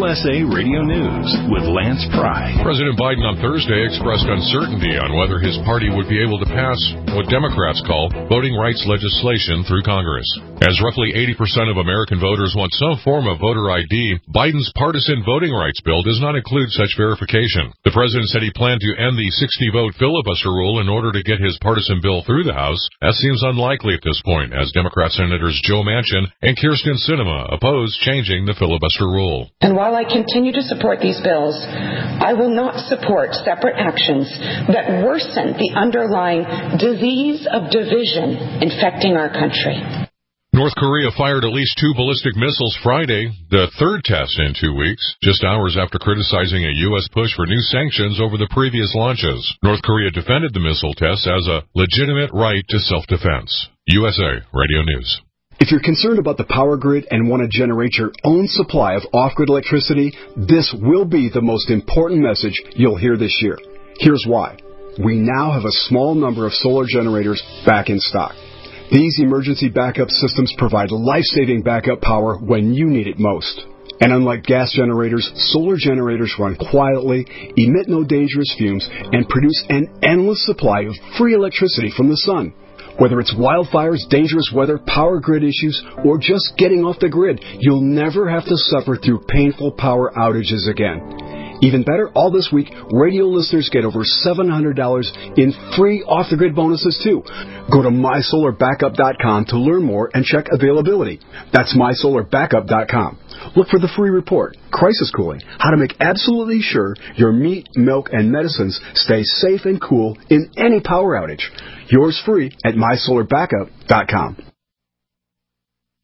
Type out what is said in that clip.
USA Radio News with Lance Pry. President Biden on Thursday expressed uncertainty on whether his party would be able to pass what Democrats call voting rights legislation through Congress. As roughly 80% of American voters want some form of voter ID, Biden's partisan voting rights bill does not include such verification. The president said he planned to end the 60-vote filibuster rule in order to get his partisan bill through the House. That seems unlikely at this point, as Democrat Senators Joe Manchin and Kyrsten Sinema oppose changing the filibuster rule. And while I continue to support these bills, I will not support separate actions that worsen the underlying disease of division infecting our country. North Korea fired at least 2 ballistic missiles Friday, the third test in 2 weeks, just hours after criticizing a U.S. push for new sanctions over the previous launches. North Korea defended the missile tests as a legitimate right to self-defense. USA Radio News. If you're concerned about the power grid and want to generate your own supply of off-grid electricity, this will be the most important message you'll hear this year. Here's why. We now have a small number of solar generators back in stock. These emergency backup systems provide life-saving backup power when you need it most. And unlike gas generators, solar generators run quietly, emit no dangerous fumes, and produce an endless supply of free electricity from the sun. Whether it's wildfires, dangerous weather, power grid issues, or just getting off the grid, you'll never have to suffer through painful power outages again. Even better, all this week, radio listeners get over $700 in free off-the-grid bonuses, too. Go to MySolarBackup.com to learn more and check availability. That's MySolarBackup.com. Look for the free report, Crisis Cooling, how to make absolutely sure your meat, milk, and medicines stay safe and cool in any power outage. Yours free at MySolarBackup.com.